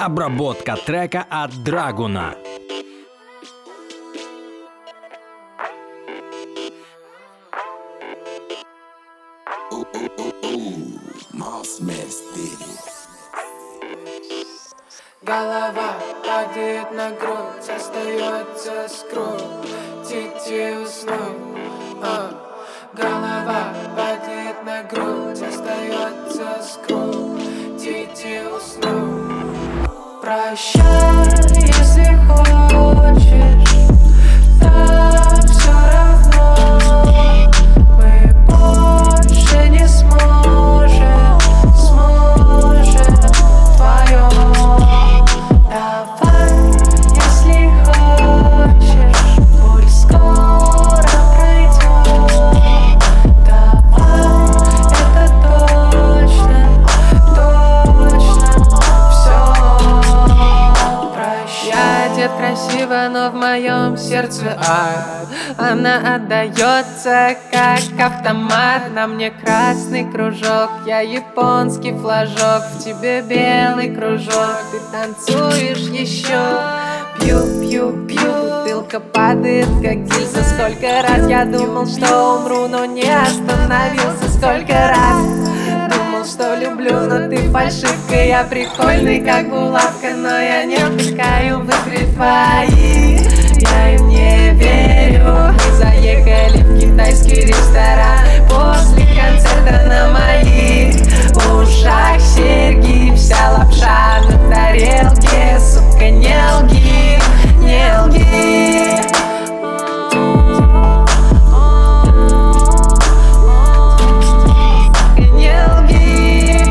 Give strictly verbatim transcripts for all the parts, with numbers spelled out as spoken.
Обработка трека от Драгуна. Голова падает на грудь, остается скрутить и уснуть. а. Голова падает на грудь, остается скрутить и уснуть. Прощай, если хочешь, так все равно. Мы больше не сможем, сможем вдвоем. Давай, если хочешь, боль скоро пройдет. Давай, это точно, точно все. Прощай. Я одет красиво, но в моем сердце ад. Она отдается как автомат. На мне красный кружок, я японский флажок. В тебе белый кружок, ты танцуешь еще. Пью, пью, пью, бутылка падает как гильза. Сколько раз я думал, что умру, но не остановился. Сколько раз думал, что люблю, но ты фальшивка. Я прикольный, как булавка, но я не пускаю в игры твои. Я им не верю. Мы заехали в китайский ресторан после концерта на моих ушах серьги. Вся лапша на тарелке, сука, не лги, не лги. Не лги.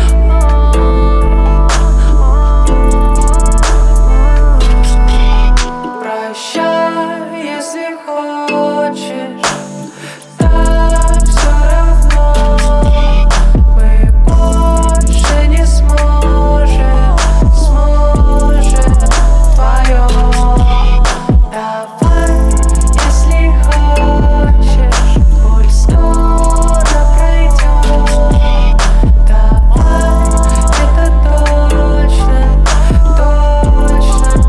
Прощай, если хочешь, так все равно. Мы больше не сможем, сможем вдвоем. Давай, если хочешь, боль скоро пройдет. Давай, это точно, точно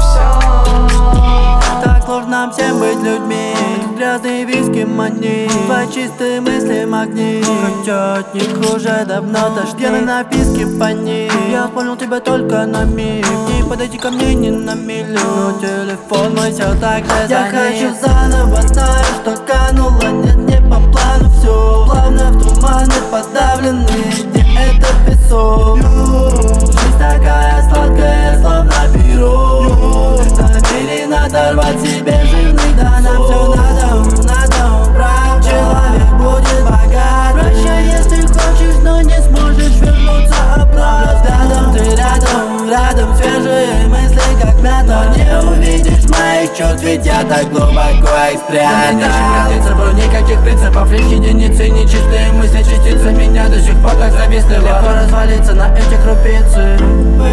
все. Так сложно всем быть людьми. Грязные виски манит, твои чистые мысли магнит. Хотя от них уже давно тошнит. Пьяные написки по ним. Я понял тебя только на миг. Не подойди ко мне ни на милю, но телефон мой все так же за Я ним. хочу заново, знаю, что кануло. Нет, не по плану все. Плавно в туманы подавленные, где это песок. Жизнь такая сладкая, словно пирог. Забили надорвать себе жирный, да нам все надо, надо, прав. Человек будет богат. Прощай, если хочешь, но не сможешь вернуться обратно. Взглядом ты рядом, рядом свежие мысли, как мята. Не увидишь моих чувств, ведь я так глубоко их спрятал. Собой никаких принципов, лишь единицы, нечистые мысли. Частицы меня до сих пор так зависли. Легко развалиться на эти крупицы.